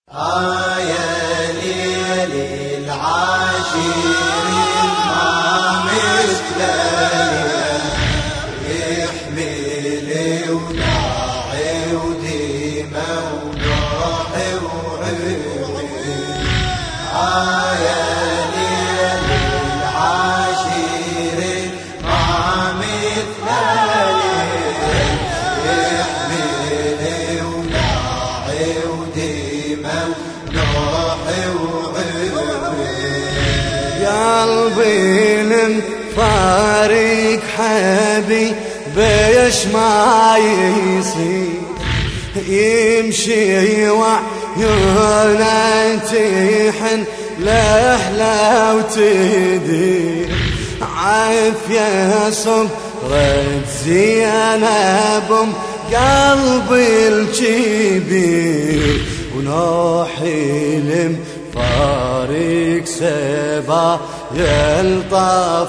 يا ليل العاشر ما مثله يحمل وداعي وديمه وضاحي وعيوني يا ليل العاشر ما مثله يحمل وداعي وديمه قلبي فارق حبي بيش ما يصير يمشي وعيونه تحن لأحلى وتدير عافية صبرت زينب قلبي الكبير ونوحي فارق سبا يلطف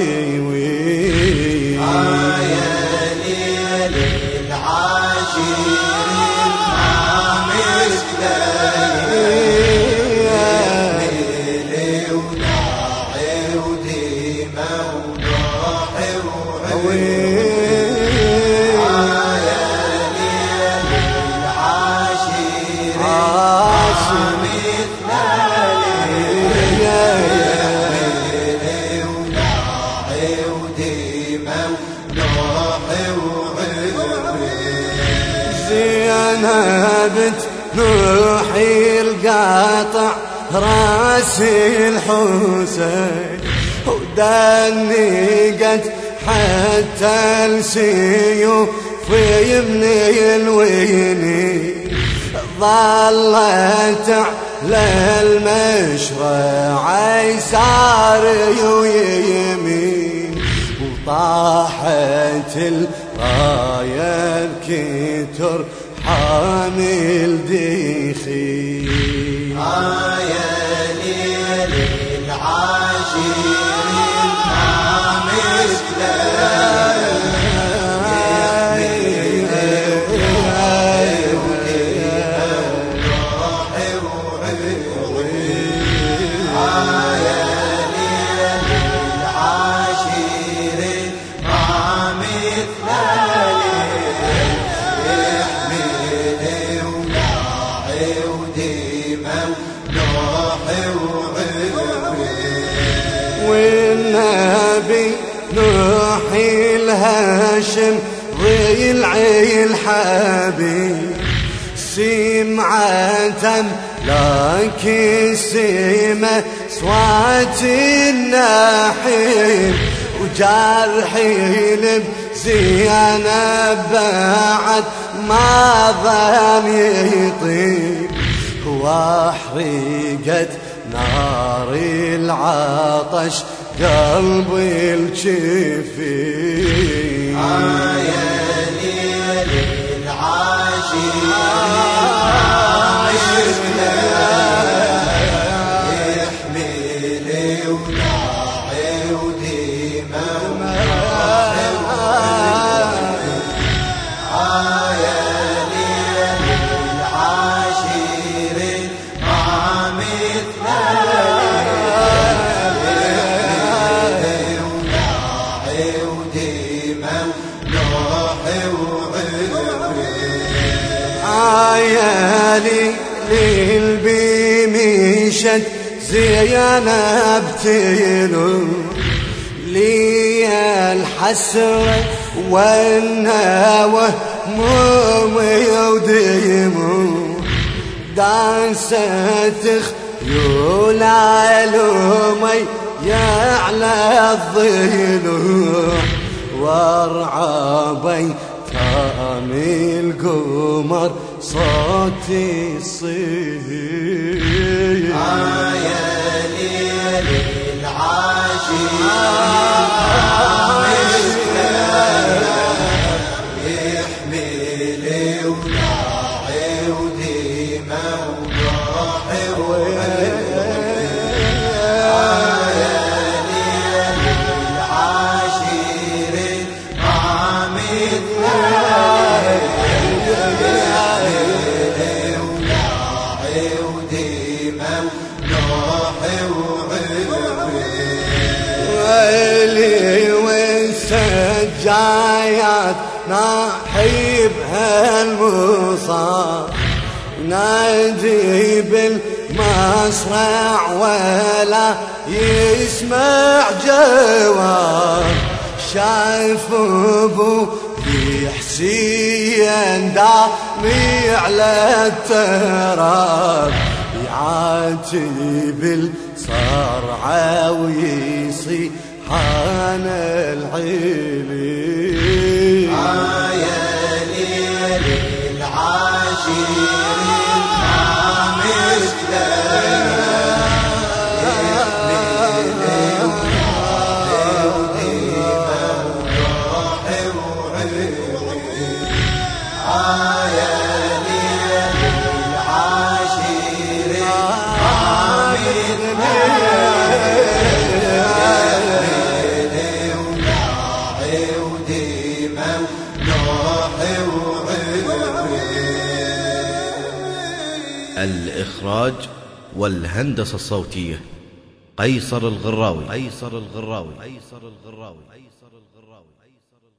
طيوي يا ليل العاشر ما مثله يحمل وداعي وديمه وضاحي وعيوني يا ليل العاشر زينب نوحي القاطع راسي الحسين ودنقت حتى السيوف يمني الويني ظلت على المشرع يساري ويمين وطاحت الراية الكتر حامل ديخي يا ليل العاشر ما مثله والنبي نوحي الهاشم ضلع الحبيب سمعة لكن سمة صوت النحيب وجرحي بزينب بعد ما ظن يطيب واحرقت نار العطش قلبي الجفين يا ليل العاشر يحمل وداعي وديمه يا ليل العاشر ما مثله عيالي للبيمشت زينب تلو لي الحسرة والنوى همومي وديمو دانست خيول علومي يعلى الضلوع وارعبي تامي القمر صوتي يصيح يا ليل العاشر يحمل وداعي وديمه وضاحي وعيوني يا ليل العاشر ما مثله ويلي والسجايات ناحي بها المصاب نادي بالمصرع ولا يسمع جواب شايف ابو حسين دامي على التراب يعاتب الصرعة ويصيح انا العيلي يا ليل العاشر الخامس الإخراج والهندسة الصوتية قيصر الغراوي.